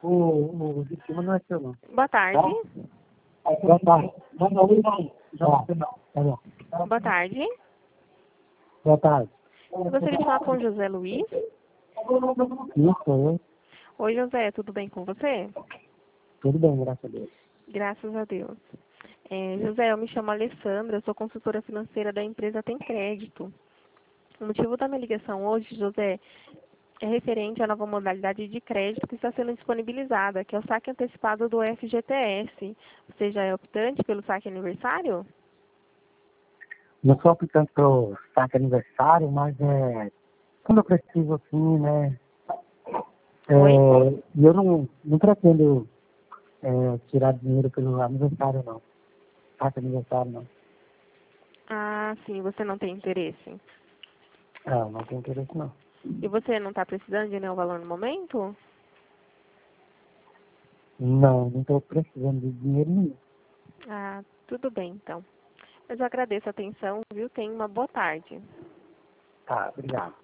O de cima não é seu, não. Boa tarde. Boa tarde. Manda um não. Tá bom. Boa tarde. Boa tarde. Eu gostaria de falar com o José Luiz. Isso, eu. Oi, José, tudo bem com você? Tudo bem, graças a Deus. Graças a Deus. José, eu me chamo Alessandra, eu sou consultora financeira da empresa Tem Crédito. O motivo da minha ligação hoje, José, é referente à nova modalidade de crédito que está sendo disponibilizada, que é o saque antecipado do FGTS. Você já é optante pelo saque aniversário? Não sou aplicante pro saque aniversário, mas quando eu preciso assim, né? Oi? E eu não pretendo tirar dinheiro pelo aniversário, não. Saque aniversário, não. Ah, sim, você não tem interesse. Ah, não tenho interesse, não. E você não está precisando de nenhum valor no momento? Não estou precisando de dinheiro nenhum. Ah, tudo bem, então. Mas eu agradeço a atenção, viu? Tenha uma boa tarde. Tá, obrigado.